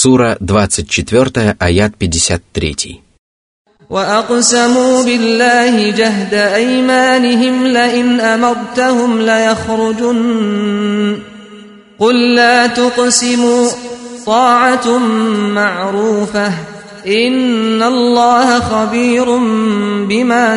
Сура 24, аят 53. وَأَقْسَمُوا بِاللَّهِ جَهْدَ أَيْمَانِهِمْ لَئِنْ أَمَرْتَهُمْ لَيَخْرُجُنَّ قُل لَّا تُقْسِمُوا طَاعَةٌ مَّعْرُوفَةٌ إِنَّ اللَّهَ خَبِيرٌ بِمَا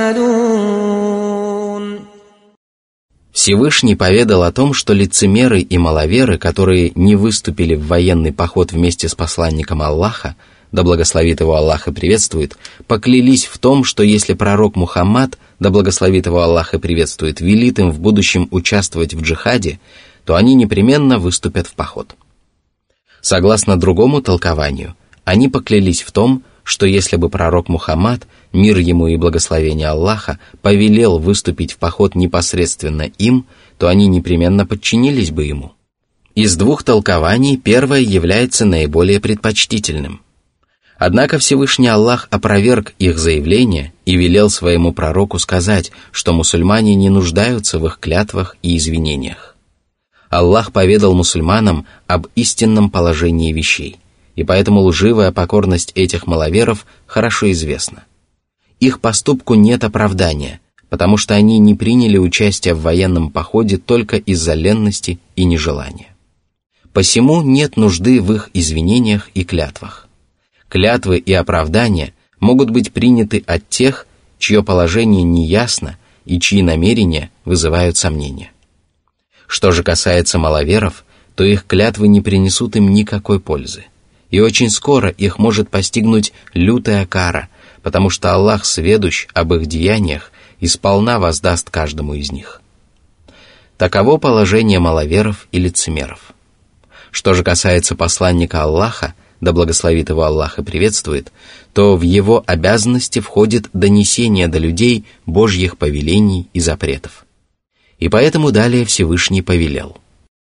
تَعْمَلُونَ. Всевышний поведал о том, что лицемеры и маловеры, которые не выступили в военный поход вместе с посланником Аллаха, да благословит его Аллах и приветствует, поклялись в том, что если пророк Мухаммад, да благословит его Аллах и приветствует, велит им в будущем участвовать в джихаде, то они непременно выступят в поход. Согласно другому толкованию, они поклялись в том, что если бы пророк Мухаммад, мир ему и благословение Аллаха, повелел выступить в поход непосредственно им, то они непременно подчинились бы ему. Из двух толкований первое является наиболее предпочтительным. Однако Всевышний Аллах опроверг их заявление и велел своему пророку сказать, что мусульмане не нуждаются в их клятвах и извинениях. Аллах поведал мусульманам об истинном положении вещей, и поэтому лживая покорность этих маловеров хорошо известна. Их поступку нет оправдания, потому что они не приняли участие в военном походе только из-за ленности и нежелания. Посему нет нужды в их извинениях и клятвах. Клятвы и оправдания могут быть приняты от тех, чье положение неясно и чьи намерения вызывают сомнения. Что же касается маловеров, то их клятвы не принесут им никакой пользы, и очень скоро их может постигнуть лютая кара, потому что Аллах сведущ об их деяниях и сполна воздаст каждому из них. Таково положение маловеров и лицемеров. Что же касается посланника Аллаха, да благословит его Аллах и приветствует, то в его обязанности входит донесение до людей Божьих повелений и запретов. И поэтому далее Всевышний повелел.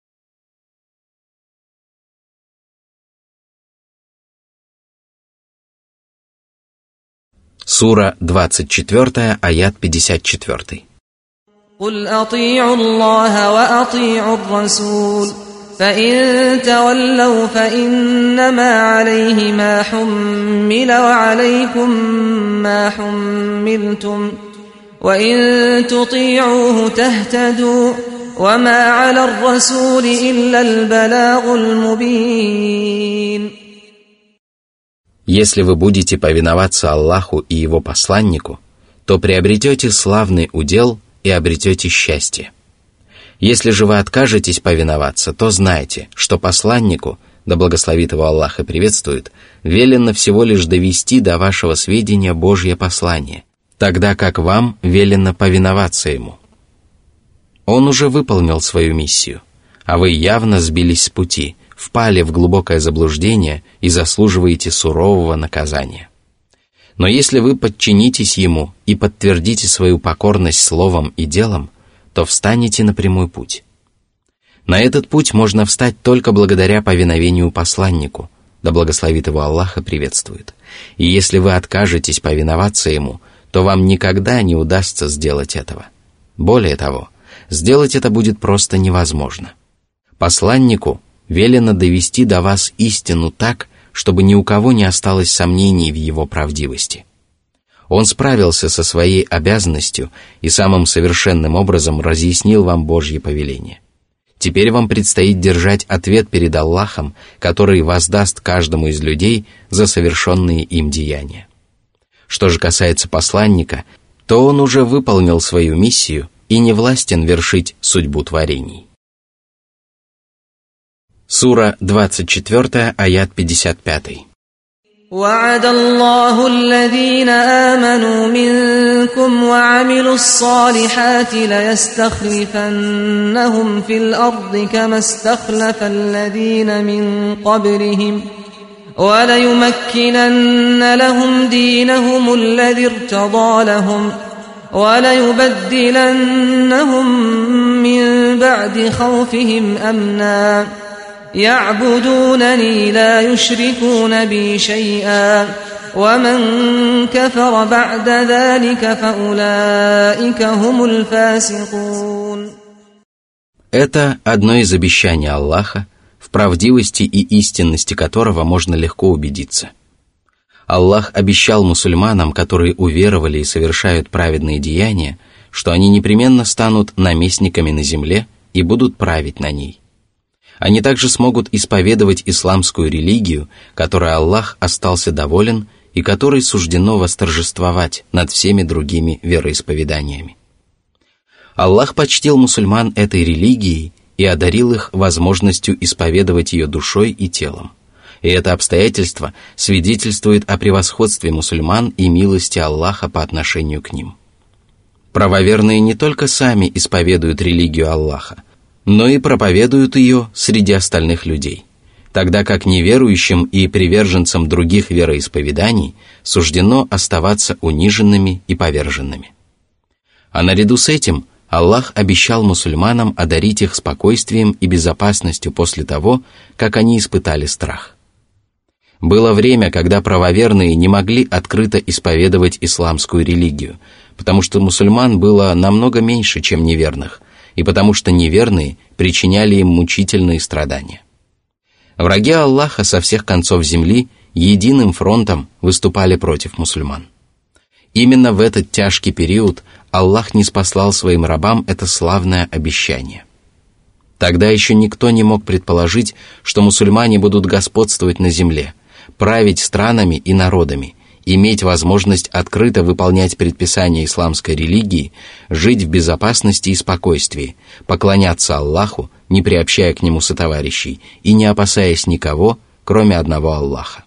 Сура 24, аят 54. قُلْ أَطِيعُوا اللَّهَ وَأَطِيعُوا الرَّسُولَ فَإِن تَوَلَّوْا فَإِنَّمَا عَلَيْهِ مَا حُمِّلَ وَعَلَيْكُمْ مَا حُمِّلْتُمْ وَإِن تُطِيعُوهُ تَهْتَدُوا وَمَا عَلَى الرَّسُولِ إِلَّا الْبَلَاغُ الْمُبِينُ. Если вы будете повиноваться Аллаху и Его посланнику, то приобретете славный удел и обретете счастье. Если же вы откажетесь повиноваться, то знайте, что посланнику, да благословит его Аллах и приветствует, велено всего лишь довести до вашего сведения Божье послание, тогда как вам велено повиноваться ему. Он уже выполнил свою миссию, а вы явно сбились с пути, впали в глубокое заблуждение и заслуживаете сурового наказания. Но если вы подчинитесь ему и подтвердите свою покорность словом и делом, то встанете на прямой путь. На этот путь можно встать только благодаря повиновению посланнику, да благословит его Аллах и приветствует. И если вы откажетесь повиноваться ему, то вам никогда не удастся сделать этого. Более того, сделать это будет просто невозможно. Посланнику велено довести до вас истину так, чтобы ни у кого не осталось сомнений в его правдивости. Он справился со своей обязанностью и самым совершенным образом разъяснил вам Божье повеление. Теперь вам предстоит держать ответ перед Аллахом, который воздаст каждому из людей за совершенные им деяния. Что же касается посланника, то он уже выполнил свою миссию и не властен вершить судьбу творений. Сура 24, аят 55. وَعَدَ اللَّهُ الَّذِينَ آمَنُوا مِنكُمْ وَعَمِلُوا الصَّالِحَاتِ لَيَسْتَخْلِفَنَّهُمْ فِي الْأَرْضِ كَمَا اسْتَخْلَفَ الَّذِينَ مِن قَبْلِهِمْ وَلَيُمَكِّنَنَّ لَهُمْ دِينَهُمُ الَّذِي ارْتَضَىٰ لَهُمْ وَلَيُبَدِّلَنَّهُم مِّن بَعْدِ خَوْفِهِمْ أَمْنًا يعبدونني لا يشركون بي شيئا ومن كفر بعد ذلك فأولئك هم الفاسقون. Это одно из обещаний Аллаха, в правдивости и истинности которого можно легко убедиться. Аллах обещал мусульманам, которые уверовали и совершают праведные деяния, что они непременно станут наместниками на земле и будут править на ней. Они также смогут исповедовать исламскую религию, которой Аллах остался доволен и которой суждено восторжествовать над всеми другими вероисповеданиями. Аллах почтил мусульман этой религией и одарил их возможностью исповедовать ее душой и телом. И это обстоятельство свидетельствует о превосходстве мусульман и милости Аллаха по отношению к ним. Правоверные не только сами исповедуют религию Аллаха, но и проповедуют ее среди остальных людей, тогда как неверующим и приверженцам других вероисповеданий суждено оставаться униженными и поверженными. А наряду с этим Аллах обещал мусульманам одарить их спокойствием и безопасностью после того, как они испытали страх. Было время, когда правоверные не могли открыто исповедовать исламскую религию, потому что мусульман было намного меньше, чем неверных, и потому что неверные причиняли им мучительные страдания. Враги Аллаха со всех концов земли единым фронтом выступали против мусульман. Именно в этот тяжкий период Аллах ниспослал своим рабам это славное обещание. Тогда еще никто не мог предположить, что мусульмане будут господствовать на земле, править странами и народами, иметь возможность открыто выполнять предписания исламской религии, жить в безопасности и спокойствии, поклоняться Аллаху, не приобщая к Нему сотоварищей и не опасаясь никого, кроме одного Аллаха.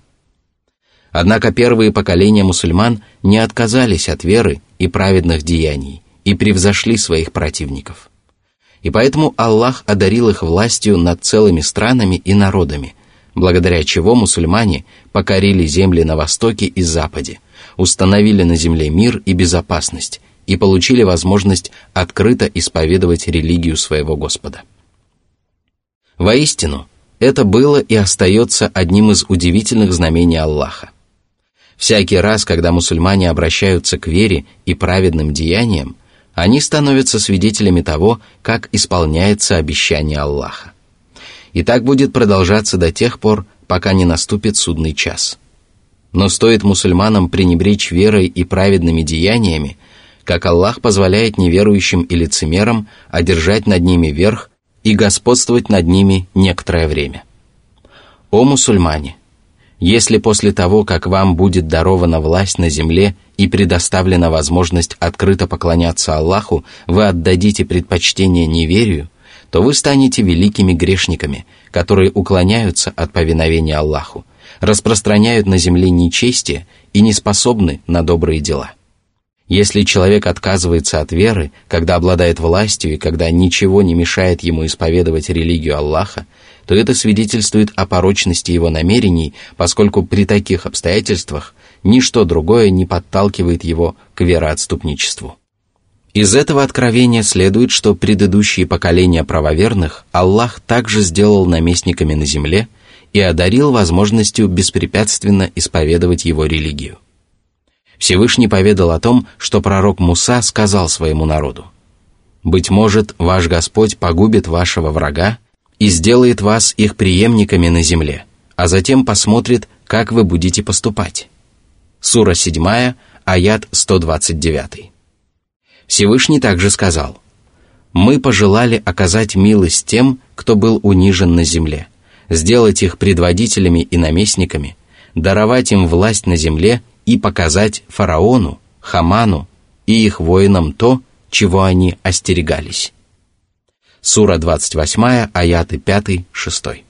Однако первые поколения мусульман не отказались от веры и праведных деяний и превзошли своих противников. И поэтому Аллах одарил их властью над целыми странами и народами, благодаря чего мусульмане покорили земли на востоке и западе, установили на земле мир и безопасность и получили возможность открыто исповедовать религию своего Господа. Воистину, это было и остается одним из удивительных знамений Аллаха. Всякий раз, когда мусульмане обращаются к вере и праведным деяниям, они становятся свидетелями того, как исполняется обещание Аллаха. И так будет продолжаться до тех пор, пока не наступит судный час. Но стоит мусульманам пренебречь верой и праведными деяниями, как Аллах позволяет неверующим и лицемерам одержать над ними верх и господствовать над ними некоторое время. О мусульмане! Если после того, как вам будет дарована власть на земле и предоставлена возможность открыто поклоняться Аллаху, вы отдадите предпочтение неверию, то вы станете великими грешниками, которые уклоняются от повиновения Аллаху, распространяют на земле нечестие и не способны на добрые дела. Если человек отказывается от веры, когда обладает властью и когда ничего не мешает ему исповедовать религию Аллаха, то это свидетельствует о порочности его намерений, поскольку при таких обстоятельствах ничто другое не подталкивает его к вероотступничеству. Из этого откровения следует, что предыдущие поколения правоверных Аллах также сделал наместниками на земле и одарил возможностью беспрепятственно исповедовать его религию. Всевышний поведал о том, что пророк Муса сказал своему народу: «Быть может, ваш Господь погубит вашего врага и сделает вас их преемниками на земле, а затем посмотрит, как вы будете поступать». Сура 7, аят 129. Всевышний также сказал: «Мы пожелали оказать милость тем, кто был унижен на земле, сделать их предводителями и наместниками, даровать им власть на земле и показать фараону, Хаману и их воинам то, чего они остерегались». Сура 28, аяты 5-6.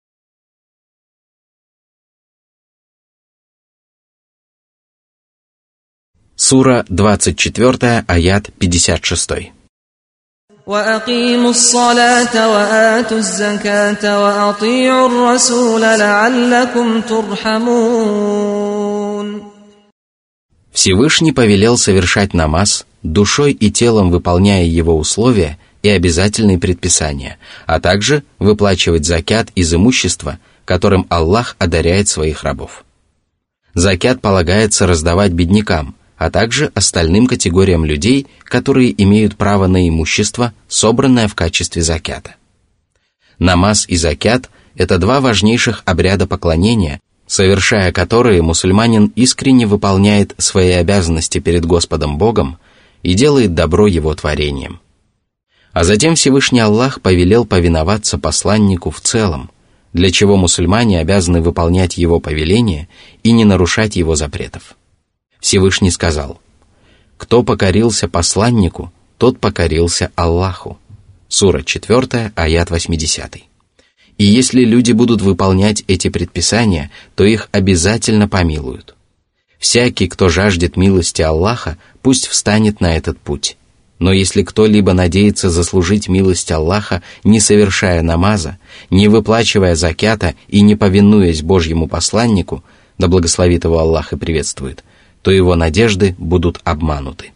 Сура 24, аят 56. وَأَقِيمُوا الصَّلَاةَ وَآتُوا الزَّكَاةَ وَأَطِيعُوا الرَّسُولَ لَعَلَّكُمْ تُرْحَمُونَ. Всевышний повелел совершать намаз, душой и телом выполняя его условия и обязательные предписания, а также выплачивать закят из имущества, которым Аллах одаряет своих рабов. Закят полагается раздавать беднякам, а также остальным категориям людей, которые имеют право на имущество, собранное в качестве закята. Намаз и закят Это два важнейших обряда поклонения, совершая которые мусульманин искренне выполняет свои обязанности перед Господом Богом и делает добро Его творением. А затем Всевышний Аллах повелел повиноваться посланнику в целом, для чего мусульмане обязаны выполнять его повеления и не нарушать его запретов. Всевышний сказал: «Кто покорился посланнику, тот покорился Аллаху». Сура 4, аят 80. И если люди будут выполнять эти предписания, то их обязательно помилуют. Всякий, кто жаждет милости Аллаха, пусть встанет на этот путь. Но если кто-либо надеется заслужить милость Аллаха, не совершая намаза, не выплачивая закята и не повинуясь Божьему посланнику, да благословит его Аллах и приветствует, то его надежды будут обмануты.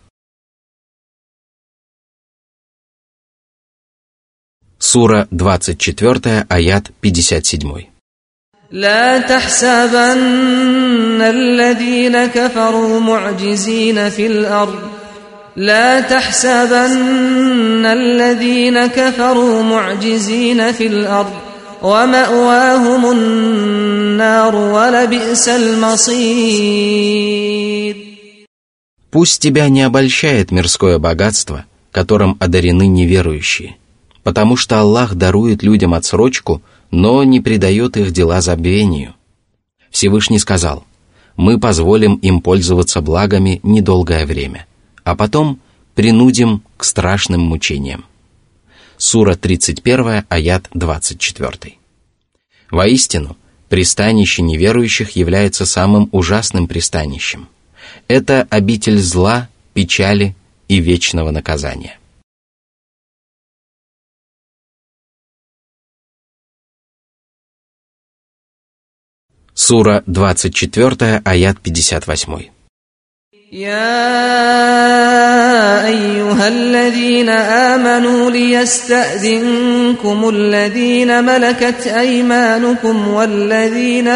Сура 24, аят 57. لا تحسبن الذين كفروا معجزين في الأرض لا تحسبن الذين كفروا معجزين في الأرض ومأواهم النار ولبئس المصير. Пусть тебя не обольщает мирское богатство, которым одарены неверующие, потому что Аллах дарует людям отсрочку, но не предает их дела забвению. Всевышний сказал: «Мы позволим им пользоваться благами недолгое время, а потом принудим к страшным мучениям». Сура 31, аят 24. Воистину, пристанище неверующих является самым ужасным пристанищем. Это обитель зла, печали и вечного наказания. Сура 24, аят 58. يا أيها الذين آمنوا ليستأذنكم الذين ملكت أيمانكم والذين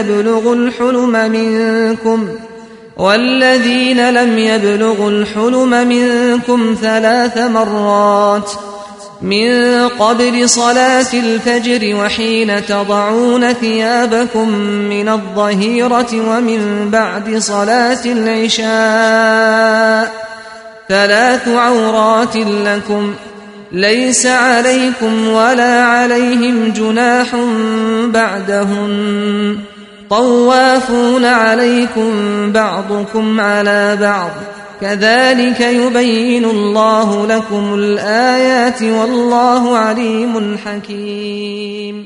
لم يبلغوا الحلم منكم 3 مرات من قبل صلاة الفجر وحين تضعون ثيابكم من الظهيرة ومن بعد صلاة العشاء 3 عورات لكم ليس عليكم ولا عليهم جناح بعدهن طوافون عليكم بعضكم على بعض كذلك يبين الله لكم الآيات والله عليم حكيم.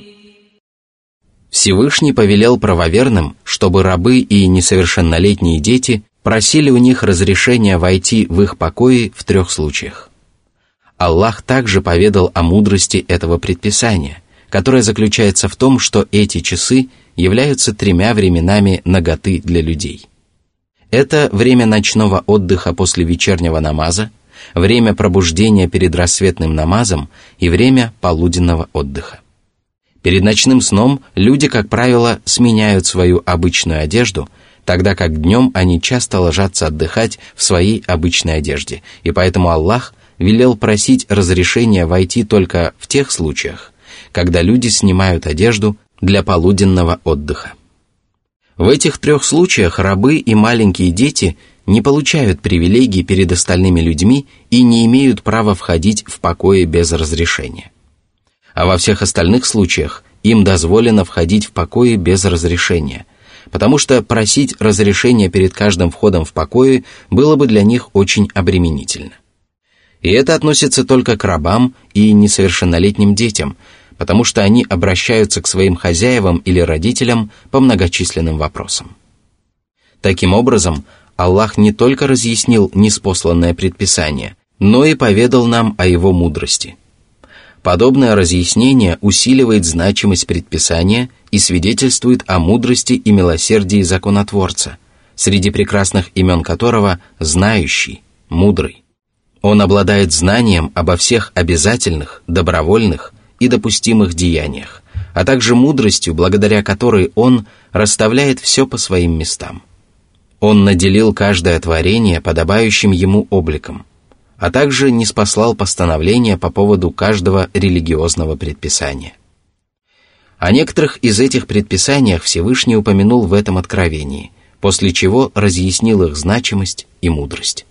Всевышний повелел правоверным, чтобы рабы и несовершеннолетние дети просили у них разрешения войти в их покои в 3 случаях. Аллах также поведал о мудрости этого предписания, которое заключается в том, что эти часы являются 3 временами наготы для людей. Это время ночного отдыха после вечернего намаза, время пробуждения перед рассветным намазом и время полуденного отдыха. Перед ночным сном люди, как правило, сменяют свою обычную одежду, тогда как днем они часто ложатся отдыхать в своей обычной одежде, и поэтому Аллах велел просить разрешения войти только в тех случаях, когда люди снимают одежду для полуденного отдыха. В этих 3 случаях рабы и маленькие дети не получают привилегий перед остальными людьми и не имеют права входить в покои без разрешения. А во всех остальных случаях им дозволено входить в покои без разрешения, потому что просить разрешения перед каждым входом в покои было бы для них очень обременительно. И это относится только к рабам и несовершеннолетним детям, потому что они обращаются к своим хозяевам или родителям по многочисленным вопросам. Таким образом, Аллах не только разъяснил ниспосланное предписание, но и поведал нам о его мудрости. Подобное разъяснение усиливает значимость предписания и свидетельствует о мудрости и милосердии законотворца, среди прекрасных имен которого «знающий», «мудрый». Он обладает знанием обо всех обязательных, добровольных и допустимых деяниях, а также мудростью, благодаря которой Он расставляет все по своим местам. Он наделил каждое творение подобающим Ему обликом, а также ниспослал постановления по поводу каждого религиозного предписания. О некоторых из этих предписаниях Всевышний упомянул в этом откровении, после чего разъяснил их значимость и мудрость.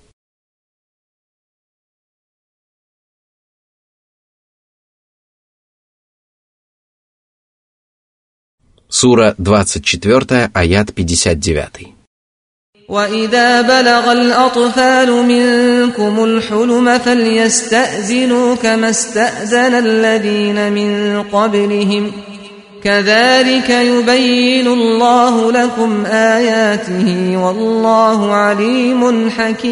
Сура 24, аят 59. وَإِذَا بَلَغَ الْأَطْفَالُ مِنكُمُ الْحُلُمَ فَلْيَسْتَأْذِنُوا كَمَا اسْتَأْذَنَ الَّذِينَ مِن قَبْلِهِمْ كَذَلِكَ يُبَيِّنُ اللَّهُ لَكُمْ آيَاتِهِ وَاللَّهُ عَلِيمٌ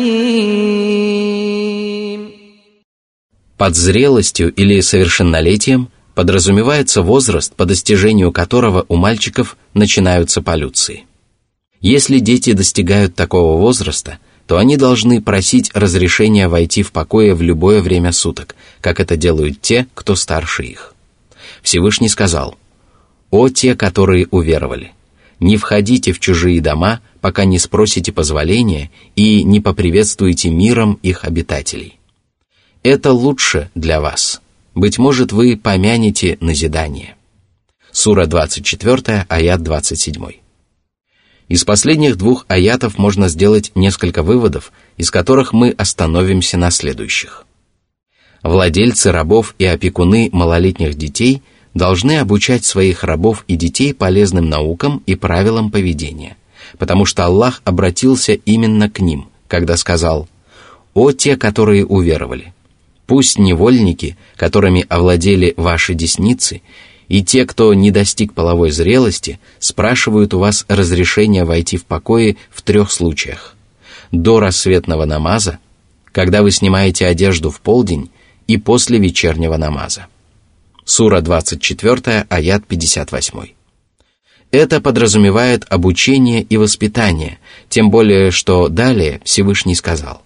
حَكِيمٌ. Под зрелостью или совершеннолетием подразумевается возраст, по достижению которого у мальчиков начинаются полюции. Если дети достигают такого возраста, то они должны просить разрешения войти в покои в любое время суток, как это делают те, кто старше их. Всевышний сказал: «О те, которые уверовали, не входите в чужие дома, пока не спросите позволения и не поприветствуете миром их обитателей. Это лучше для вас. Быть может, вы помянете назидание». Сура 24, аят 27. Из последних двух аятов можно сделать несколько выводов, из которых мы остановимся на следующих. Владельцы рабов и опекуны малолетних детей должны обучать своих рабов и детей полезным наукам и правилам поведения, потому что Аллах обратился именно к ним, когда сказал: «О те, которые уверовали! Пусть невольники, которыми овладели ваши десницы, и те, кто не достиг половой зрелости, спрашивают у вас разрешения войти в покои в 3 случаях: до рассветного намаза, когда вы снимаете одежду в полдень, и после вечернего намаза». Сура 24, аят 58. Это подразумевает обучение и воспитание, тем более, что далее Всевышний сказал: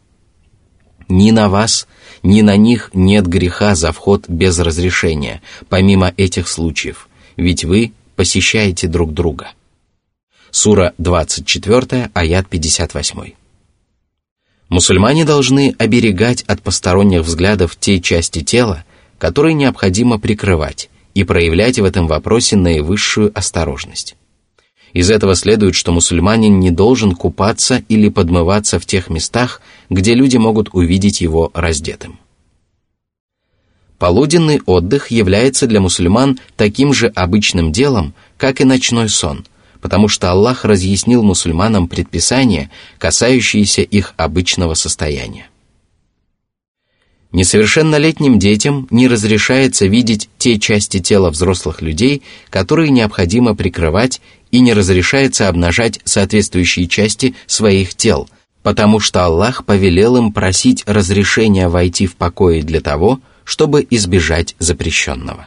«Ни на вас, ни на них нет греха за вход без разрешения, помимо этих случаев, ведь вы посещаете друг друга». Сура 24, аят 58. Мусульмане должны оберегать от посторонних взглядов те части тела, которые необходимо прикрывать, и проявлять в этом вопросе наивысшую осторожность. Из этого следует, что мусульманин не должен купаться или подмываться в тех местах, где люди могут увидеть его раздетым. Полуденный отдых является для мусульман таким же обычным делом, как и ночной сон, потому что Аллах разъяснил мусульманам предписания, касающиеся их обычного состояния. Несовершеннолетним детям не разрешается видеть те части тела взрослых людей, которые необходимо прикрывать, и не разрешается обнажать соответствующие части своих тел, потому что Аллах повелел им просить разрешения войти в покои для того, чтобы избежать запрещенного.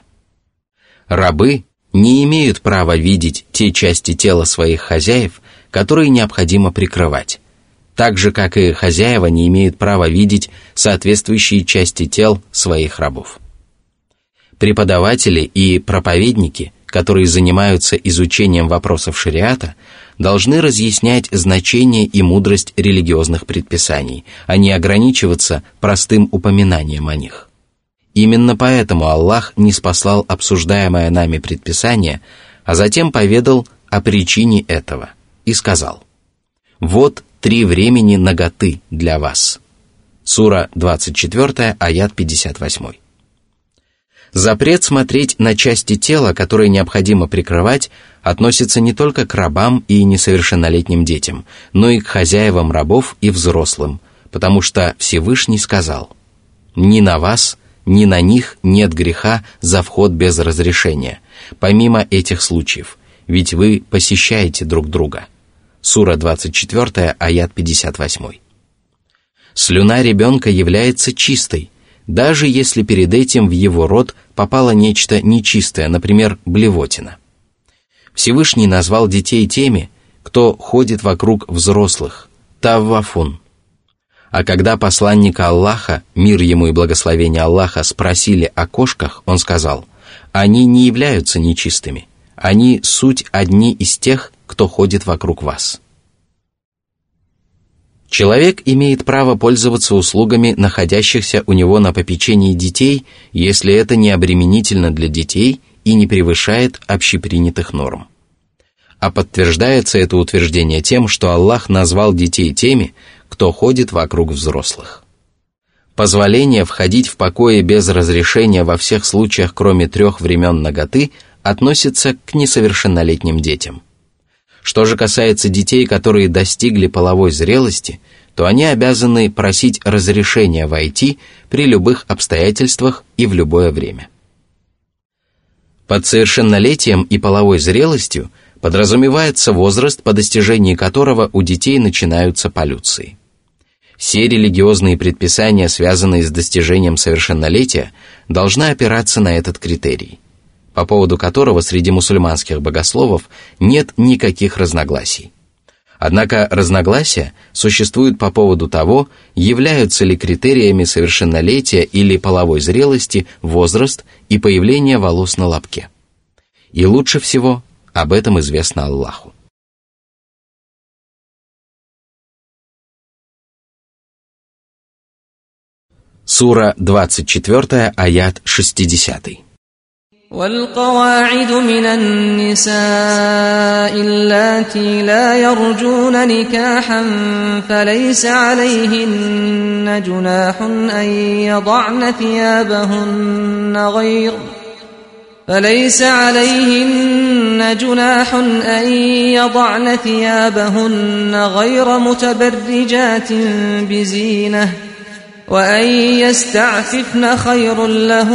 Рабы не имеют права видеть те части тела своих хозяев, которые необходимо прикрывать, так же, как и хозяева не имеют права видеть соответствующие части тел своих рабов. Преподаватели и проповедники, которые занимаются изучением вопросов шариата, должны разъяснять значение и мудрость религиозных предписаний, а не ограничиваться простым упоминанием о них. Именно поэтому Аллах ниспослал обсуждаемое нами предписание, а затем поведал о причине этого и сказал: «Вот 3 времени наготы для вас». Сура 24, аят 58. Запрет смотреть на части тела, которые необходимо прикрывать, относится не только к рабам и несовершеннолетним детям, но и к хозяевам рабов и взрослым, потому что Всевышний сказал: «Ни на вас, ни на них нет греха за вход без разрешения, помимо этих случаев, ведь вы посещаете друг друга». Сура 24, аят 58. Слюна ребенка является чистой, даже если перед этим в его рот попало нечто нечистое, например, блевотина. Всевышний назвал детей теми, кто ходит вокруг взрослых, таввафун. А когда посланника Аллаха, мир ему и благословение Аллаха, спросили о кошках, он сказал: «Они не являются нечистыми, они суть одни из тех, кто ходит вокруг вас». Человек имеет право пользоваться услугами находящихся у него на попечении детей, если это не обременительно для детей и не превышает общепринятых норм. А подтверждается это утверждение тем, что Аллах назвал детей теми, кто ходит вокруг взрослых. Позволение входить в покои без разрешения во всех случаях, кроме 3 времен наготы, относится к несовершеннолетним детям. Что же касается детей, которые достигли половой зрелости, то они обязаны просить разрешения войти при любых обстоятельствах и в любое время. Под совершеннолетием и половой зрелостью подразумевается возраст, по достижении которого у детей начинаются полюции. Все религиозные предписания, связанные с достижением совершеннолетия, должны опираться на этот критерий, по поводу которого среди мусульманских богословов нет никаких разногласий. Однако разногласия существуют по поводу того, являются ли критериями совершеннолетия или половой зрелости возраст и появление волос на лобке. И лучше всего об этом известно Аллаху. Сура 24, аят 60. والقواعد من النساء اللاتي لا يرجون نكاحا فليس عليهن جناح أن يضعن ثيابهن غير متبرجات بزينة وأن يستعففن خير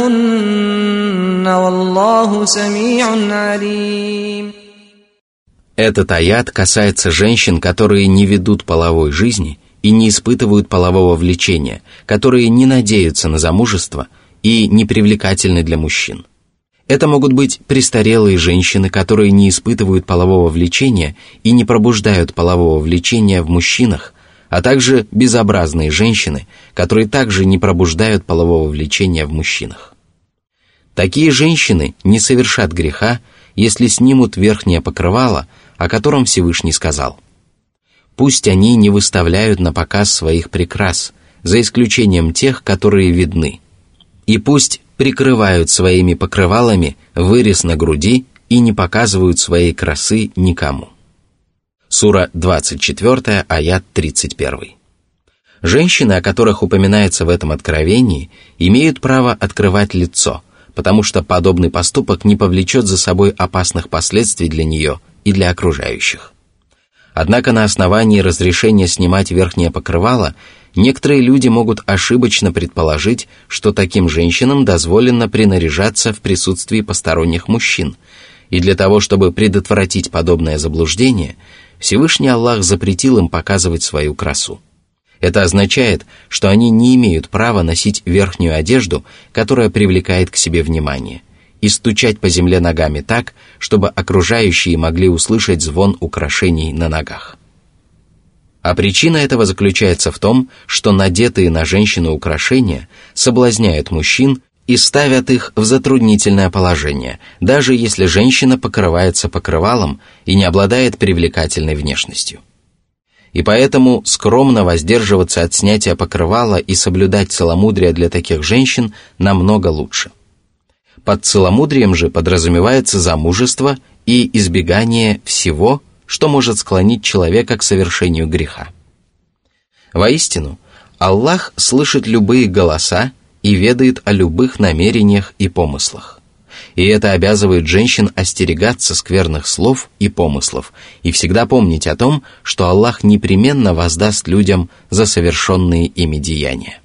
لهن والله سميع عليم. Этот аят касается женщин, которые не ведут половой жизни и не испытывают полового влечения, которые не надеются на замужество и не привлекательны для мужчин. Это могут быть престарелые женщины, которые не испытывают полового влечения и не пробуждают полового влечения в мужчинах, а также безобразные женщины, которые также не пробуждают полового влечения в мужчинах. Такие женщины не совершат греха, если снимут верхнее покрывало, о котором Всевышний сказал: «Пусть они не выставляют на показ своих прикрас, за исключением тех, которые видны, и пусть прикрывают своими покрывалами вырез на груди и не показывают своей красы никому». Сура 24, аят 31. Женщины, о которых упоминается в этом откровении, имеют право открывать лицо, потому что подобный поступок не повлечет за собой опасных последствий для нее и для окружающих. Однако на основании разрешения снимать верхнее покрывало некоторые люди могут ошибочно предположить, что таким женщинам дозволено принаряжаться в присутствии посторонних мужчин, и для того, чтобы предотвратить подобное заблуждение, Всевышний Аллах запретил им показывать свою красу. Это означает, что они не имеют права носить верхнюю одежду, которая привлекает к себе внимание, и стучать по земле ногами так, чтобы окружающие могли услышать звон украшений на ногах. А причина этого заключается в том, что надетые на женщину украшения соблазняют мужчин и ставят их в затруднительное положение, даже если женщина покрывается покрывалом и не обладает привлекательной внешностью. И поэтому скромно воздерживаться от снятия покрывала и соблюдать целомудрие для таких женщин намного лучше. Под целомудрием же подразумевается замужество и избегание всего, что может склонить человека к совершению греха. Воистину, Аллах слышит любые голоса и ведает о любых намерениях и помыслах. И это обязывает женщин остерегаться скверных слов и помыслов и всегда помнить о том, что Аллах непременно воздаст людям за совершенные ими деяния.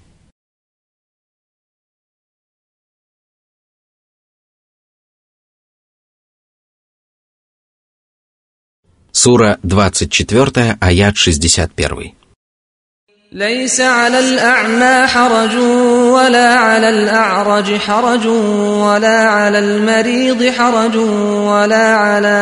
Сура 24, аят 61. ليس على الأعمى حرج ولا على الأعرج حرج ولا على المريض حرج ولا على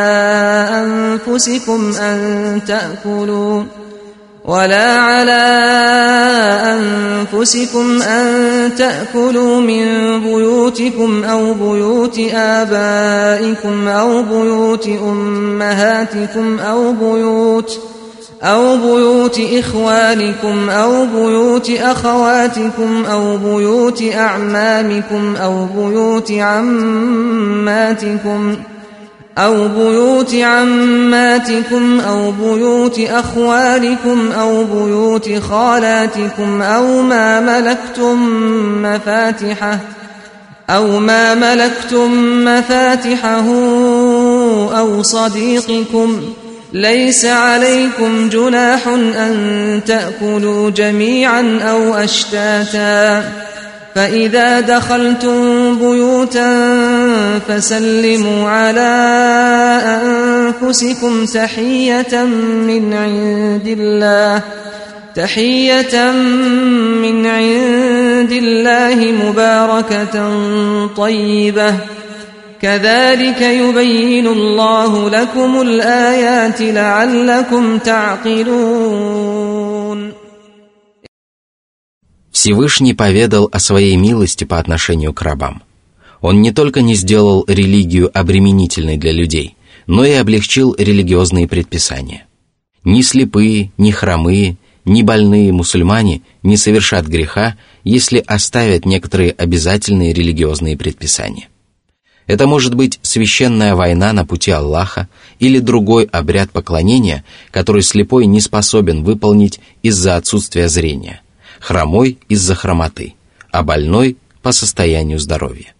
أنفسكم أن تأكلوا من بيوتكم أو بيوت آبائكم أو بيوت أمهاتكم أو بيوت إخوانكم أو بيوت أخواتكم أو بيوت أعمامكم أو بيوت عماتكم أو بيوت بيوت أخوالكم أو بيوت خالاتكم أو ما ملكتم مفاتحه أو صديقكم ليس عليكم جناح أن تأكلوا جميعا أو أشتاتا فإذا دخلتم بيوتا فسلموا على أنفسكم تحية من عند الله مباركة طيبة كذلك يبين الله لكم الآيات لعلكم تعقلون. Всевышний поведал о своей милости по отношению к рабам. Он не только не сделал религию обременительной для людей, но и облегчил религиозные предписания. Ни слепые, ни хромые, ни больные мусульмане не совершат греха, если оставят некоторые обязательные религиозные предписания. Это может быть священная война на пути Аллаха или другой обряд поклонения, который слепой не способен выполнить из-за отсутствия зрения, хромой из-за хромоты, а больной по состоянию здоровья.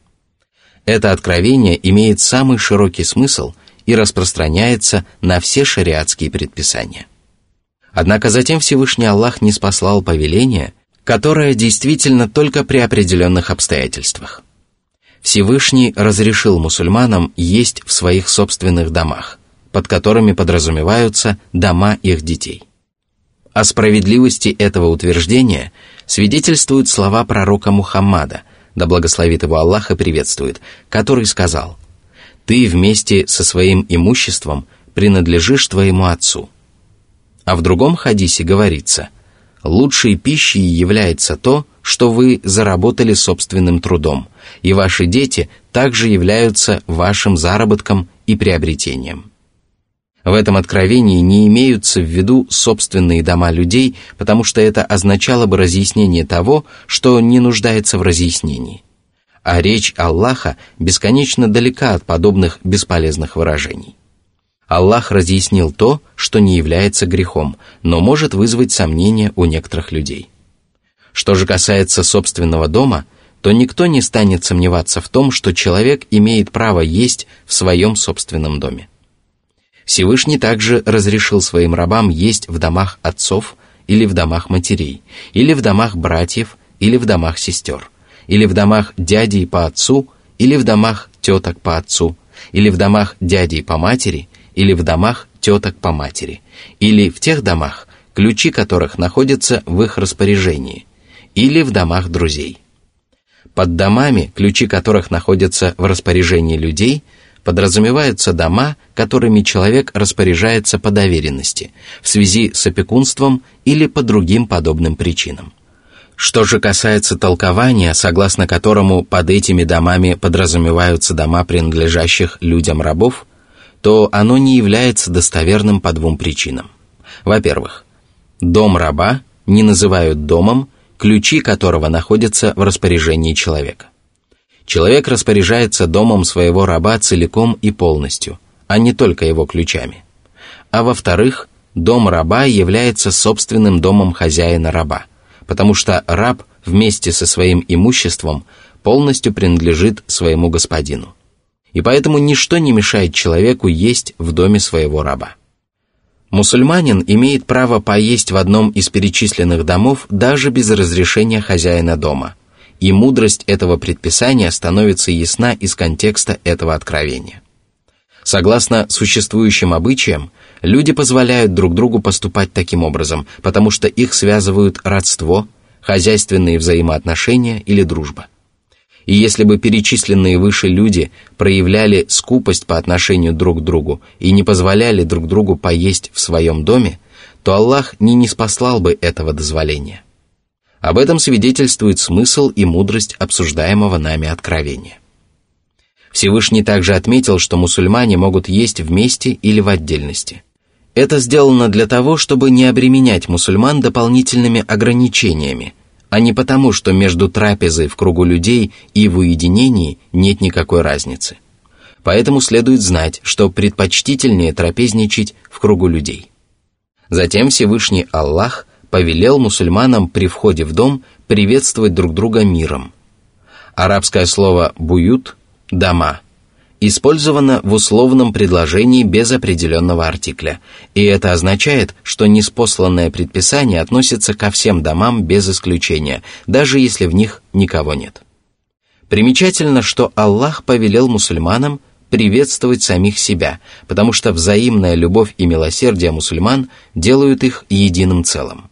Это откровение имеет самый широкий смысл и распространяется на все шариатские предписания. Однако затем Всевышний Аллах ниспослал повеление, которое действительно только при определенных обстоятельствах. Всевышний разрешил мусульманам есть в своих собственных домах, под которыми подразумеваются дома их детей. О справедливости этого утверждения свидетельствуют слова пророка Мухаммада, да благословит его Аллах и приветствует, который сказал: «Ты вместе со своим имуществом принадлежишь твоему отцу». А в другом хадисе говорится: «Лучшей пищей является то, что вы заработали собственным трудом, и ваши дети также являются вашим заработком и приобретением». В этом откровении не имеются в виду собственные дома людей, потому что это означало бы разъяснение того, что не нуждается в разъяснении. А речь Аллаха бесконечно далека от подобных бесполезных выражений. Аллах разъяснил то, что не является грехом, но может вызвать сомнения у некоторых людей. Что же касается собственного дома, то никто не станет сомневаться в том, что человек имеет право есть в своем собственном доме. Всевышний также разрешил своим рабам есть в домах отцов или в домах матерей, или в домах братьев, или в домах сестер, или в домах дядей по отцу, или в домах теток по отцу, или в домах дядей по матери, или в домах теток по матери, или в тех домах, ключи которых находятся в их распоряжении, или в домах друзей. Под домами, ключи которых находятся в распоряжении людей, подразумеваются дома, которыми человек распоряжается по доверенности, в связи с опекунством или по другим подобным причинам. Что же касается толкования, согласно которому под этими домами подразумеваются дома принадлежащих людям рабов, то оно не является достоверным по двум причинам. Во-первых, дом раба не называют домом, ключи которого находятся в распоряжении человека. Человек распоряжается домом своего раба целиком и полностью, а не только его ключами. А во-вторых, дом раба является собственным домом хозяина раба, потому что раб вместе со своим имуществом полностью принадлежит своему господину. И поэтому ничто не мешает человеку есть в доме своего раба. Мусульманин имеет право поесть в одном из перечисленных домов даже без разрешения хозяина дома, и мудрость этого предписания становится ясна из контекста этого откровения. Согласно существующим обычаям, люди позволяют друг другу поступать таким образом, потому что их связывают родство, хозяйственные взаимоотношения или дружба. И если бы перечисленные выше люди проявляли скупость по отношению друг к другу и не позволяли друг другу поесть в своем доме, то Аллах не ниспослал бы этого дозволения. Об этом свидетельствует смысл и мудрость обсуждаемого нами откровения. Всевышний также отметил, что мусульмане могут есть вместе или в отдельности. Это сделано для того, чтобы не обременять мусульман дополнительными ограничениями, а не потому, что между трапезой в кругу людей и в уединении нет никакой разницы. Поэтому следует знать, что предпочтительнее трапезничать в кругу людей. Затем Всевышний Аллах повелел мусульманам при входе в дом приветствовать друг друга миром. Арабское слово «буют» – «дома» использовано в условном предложении без определенного артикля, и это означает, что ниспосланное предписание относится ко всем домам без исключения, даже если в них никого нет. Примечательно, что Аллах повелел мусульманам приветствовать самих себя, потому что взаимная любовь и милосердие мусульман делают их единым целым.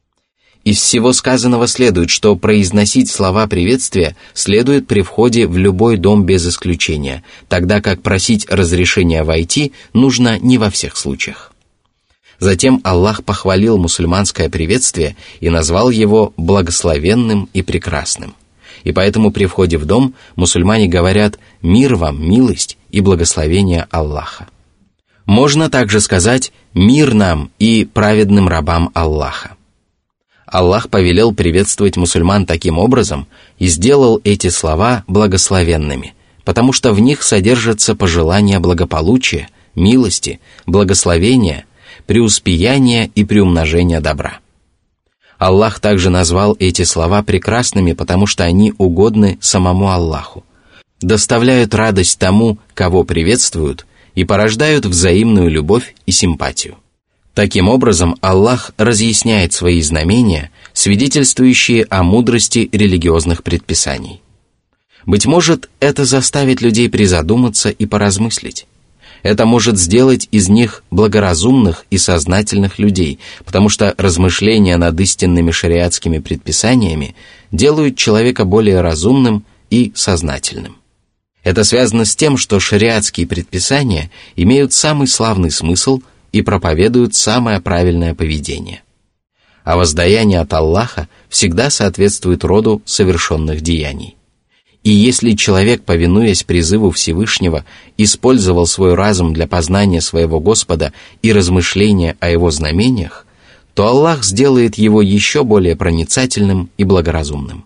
Из всего сказанного следует, что произносить слова приветствия следует при входе в любой дом без исключения, тогда как просить разрешения войти нужно не во всех случаях. Затем Аллах похвалил мусульманское приветствие и назвал его благословенным и прекрасным. И поэтому при входе в дом мусульмане говорят «Мир вам, милость и благословение Аллаха». Можно также сказать «Мир нам и праведным рабам Аллаха». Аллах повелел приветствовать мусульман таким образом и сделал эти слова благословенными, потому что в них содержатся пожелания благополучия, милости, благословения, преуспеяния и приумножения добра. Аллах также назвал эти слова прекрасными, потому что они угодны самому Аллаху, доставляют радость тому, кого приветствуют, и порождают взаимную любовь и симпатию. Таким образом, Аллах разъясняет свои знамения, свидетельствующие о мудрости религиозных предписаний. Быть может, это заставит людей призадуматься и поразмыслить. Это может сделать из них благоразумных и сознательных людей, потому что размышления над истинными шариатскими предписаниями делают человека более разумным и сознательным. Это связано с тем, что шариатские предписания имеют самый славный смысл и проповедуют самое правильное поведение. А воздаяние от Аллаха всегда соответствует роду совершенных деяний. И если человек, повинуясь призыву Всевышнего, использовал свой разум для познания своего Господа и размышления о его знамениях, то Аллах сделает его еще более проницательным и благоразумным.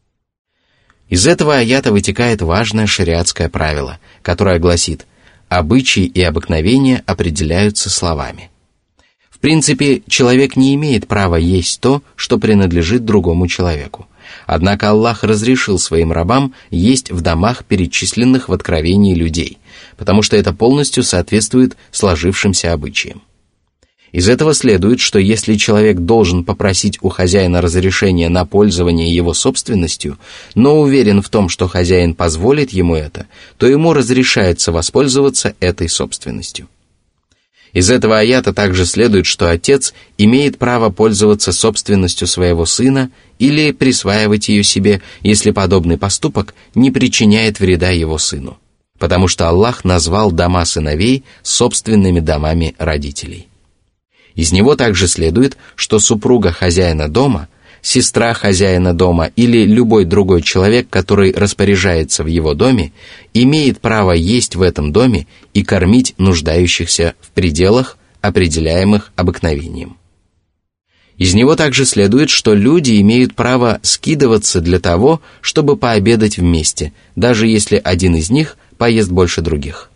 Из этого аята вытекает важное шариатское правило, которое гласит: обычаи и обыкновения определяются словами. В принципе, человек не имеет права есть то, что принадлежит другому человеку. Однако Аллах разрешил своим рабам есть в домах, перечисленных в Откровении людей, потому что это полностью соответствует сложившимся обычаям. Из этого следует, что если человек должен попросить у хозяина разрешения на пользование его собственностью, но уверен в том, что хозяин позволит ему это, то ему разрешается воспользоваться этой собственностью. Из этого аята также следует, что отец имеет право пользоваться собственностью своего сына или присваивать ее себе, если подобный поступок не причиняет вреда его сыну, потому что Аллах назвал дома сыновей собственными домами родителей. Из него также следует, что супруга хозяина дома, сестра хозяина дома или любой другой человек, который распоряжается в его доме, имеет право есть в этом доме и кормить нуждающихся в пределах, определяемых обыкновением. Из него также следует, что люди имеют право скидываться для того, чтобы пообедать вместе, даже если один из них поест больше других.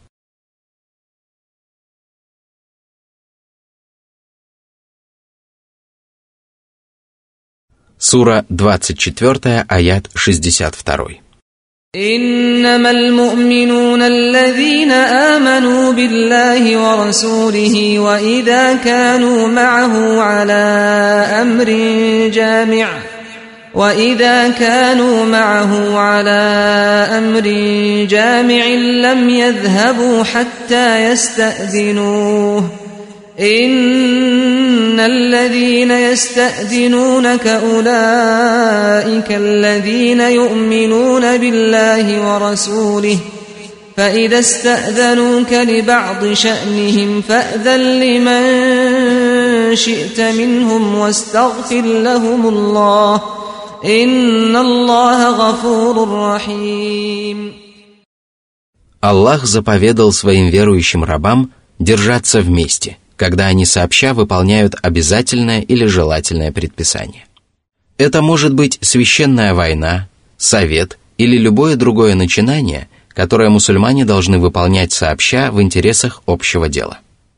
Сура 24, аят 62. إنما المؤمنون الذين آمنوا بالله ورسوله وإذا كانوا معه على أمر جامع لم يذهبوا حتى يستأذنوه إن الذين يستأذنونك أولئك الذين يؤمنون بالله ورسوله فإذا استأذنوك لبعض شأنهم فأذن لمن شئت منهم واستغفر لهم الله إن الله غفور رحيم. Аллах заповедал своим верующим рабам держаться вместе, когда они сообща выполняют обязательное или желательное предписание. Это может быть священная война, совет или любое другое начинание, которое мусульмане должны выполнять сообща в интересах общего дела.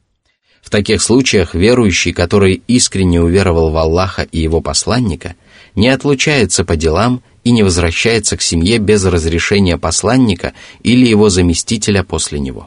В таких случаях верующий, который искренне уверовал в Аллаха и его посланника, не отлучается по делам и не возвращается к семье без разрешения посланника или его заместителя после него.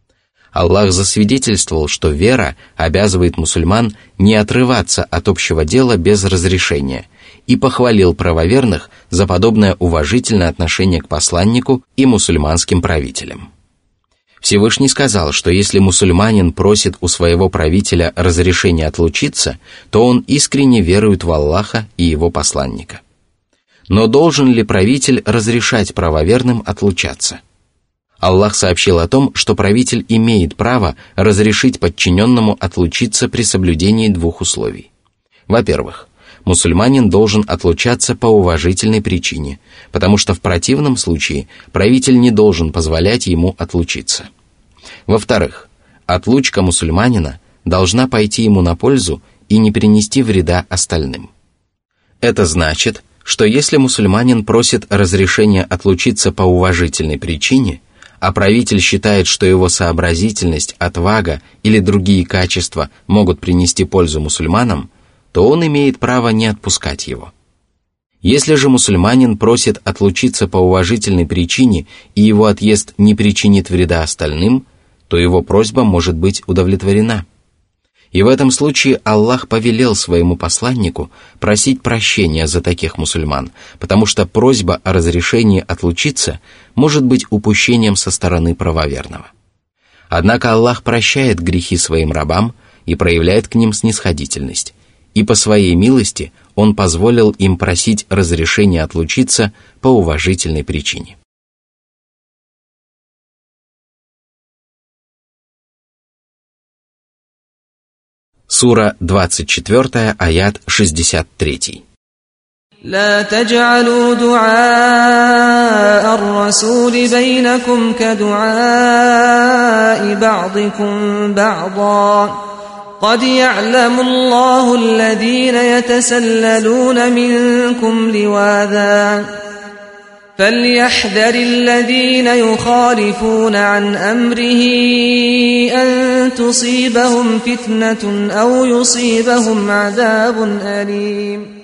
Аллах засвидетельствовал, что вера обязывает мусульман не отрываться от общего дела без разрешения, и похвалил правоверных за подобное уважительное отношение к посланнику и мусульманским правителям. Всевышний сказал, что если мусульманин просит у своего правителя разрешения отлучиться, то он искренне верует в Аллаха и его посланника. Но должен ли правитель разрешать правоверным отлучаться? Аллах сообщил о том, что правитель имеет право разрешить подчиненному отлучиться при соблюдении двух условий. Во-первых, мусульманин должен отлучаться по уважительной причине, потому что в противном случае правитель не должен позволять ему отлучиться. Во-вторых, отлучка мусульманина должна пойти ему на пользу и не принести вреда остальным. Это значит, что если мусульманин просит разрешения отлучиться по уважительной причине, а правитель считает, что его сообразительность, отвага или другие качества могут принести пользу мусульманам, то он имеет право не отпускать его. Если же мусульманин просит отлучиться по уважительной причине и его отъезд не причинит вреда остальным, то его просьба может быть удовлетворена. И в этом случае Аллах повелел своему посланнику просить прощения за таких мусульман, потому что просьба о разрешении отлучиться может быть упущением со стороны правоверного. Однако Аллах прощает грехи своим рабам и проявляет к ним снисходительность, и по своей милости Он позволил им просить разрешения отлучиться по уважительной причине. Сура 24, аят 63. لا تجعلوا دعاء الرسول بينكم كدعاء بعضكم بعضا قد يعلم الله الذين يتسللون منكم لواذا فليحذر الذين يخالفون عن أمره أن تصيبهم فتنة أو يصيبهم عذاب أليم.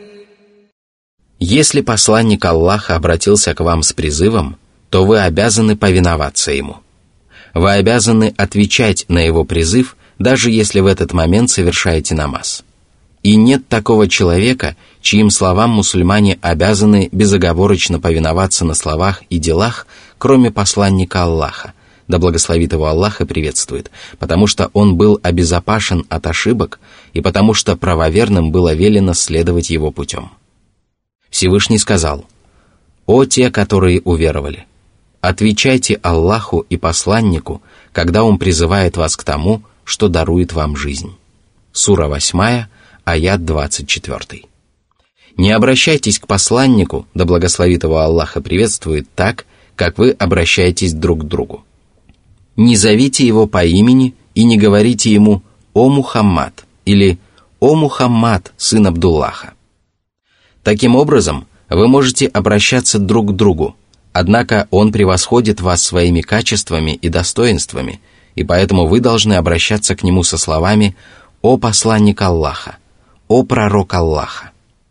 Если посланник Аллаха обратился к вам с призывом, то вы обязаны повиноваться ему. Вы обязаны отвечать на его призыв, даже если в этот момент совершаете намаз. И нет такого человека, чьим словам мусульмане обязаны безоговорочно повиноваться на словах и делах, кроме посланника Аллаха, да благословит его Аллах и приветствует, потому что он был обезопасен от ошибок и потому что правоверным было велено следовать его путем. Всевышний сказал: «О те, которые уверовали, отвечайте Аллаху и посланнику, когда Он призывает вас к тому, что дарует вам жизнь». Сура 8, аят 24. Не обращайтесь к посланнику, да благословит его Аллах и приветствует, так, как вы обращаетесь друг к другу. Не зовите его по имени и не говорите ему «О Мухаммад» или «О Мухаммад, сын Абдуллаха». Таким образом, вы можете обращаться друг к другу, однако он превосходит вас своими качествами и достоинствами, и поэтому вы должны обращаться к нему со словами «О посланник Аллаха», «О пророк Аллаха».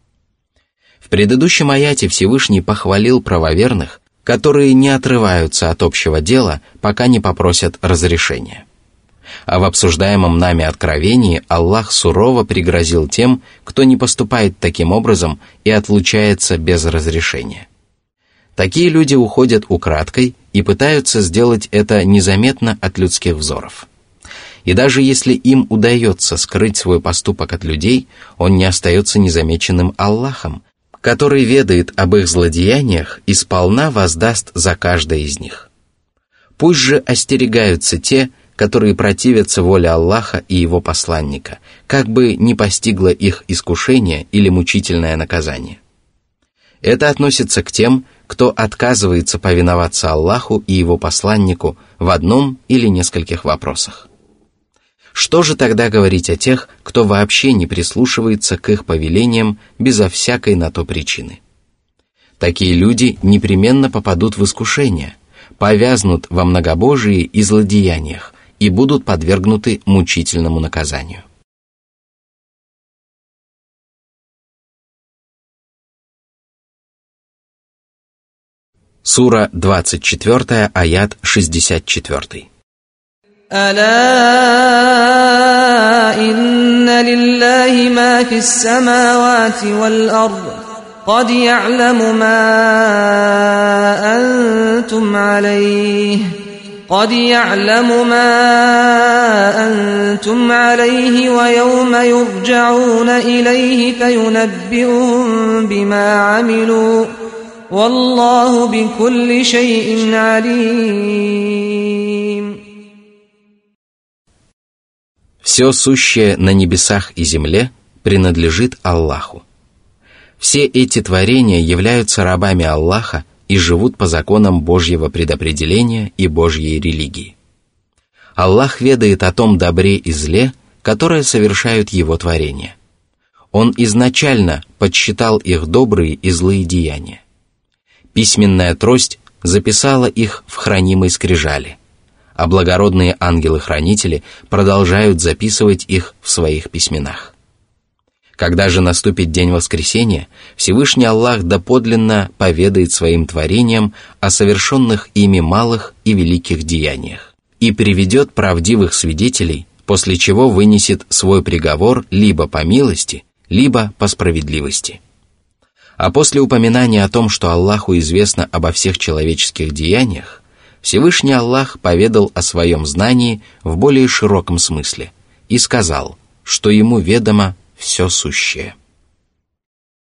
В предыдущем аяте Всевышний похвалил правоверных, которые не отрываются от общего дела, пока не попросят разрешения. А в обсуждаемом нами откровении Аллах сурово пригрозил тем, кто не поступает таким образом и отлучается без разрешения. Такие люди уходят украдкой и пытаются сделать это незаметно от людских взоров. И даже если им удается скрыть свой поступок от людей, он не остается незамеченным Аллахом, который ведает об их злодеяниях и сполна воздаст за каждое из них. Пусть же остерегаются те, которые противятся воле Аллаха и Его посланника, как бы ни постигло их искушение или мучительное наказание. Это относится к тем, кто отказывается повиноваться Аллаху и Его посланнику в одном или нескольких вопросах. Что же тогда говорить о тех, кто вообще не прислушивается к их повелениям безо всякой на то причины? Такие люди непременно попадут в искушение, повязнут во многобожии и злодеяниях и будут подвергнуты мучительному наказанию. Сура 24, аят 64. ألا إن لله ما في السماوات والأرض قد يعلم ما أنتم عليه ويوم يرجعون إليه فينبئهم بما عملوا والله بكل شيء عليم. Все сущее на небесах и земле принадлежит Аллаху. Все эти творения являются рабами Аллаха и живут по законам Божьего предопределения и Божьей религии. Аллах ведает о том добре и зле, которое совершают Его творения. Он изначально подсчитал их добрые и злые деяния. Письменная трость записала их в хранимой скрижали, а благородные ангелы-хранители продолжают записывать их в своих письменах. Когда же наступит день воскресения, Всевышний Аллах доподлинно поведает своим творениям о совершенных ими малых и великих деяниях и приведет правдивых свидетелей, после чего вынесет свой приговор либо по милости, либо по справедливости. А после упоминания о том, что Аллаху известно обо всех человеческих деяниях, Всевышний Аллах поведал о своем знании в более широком смысле и сказал, что ему ведомо все сущее.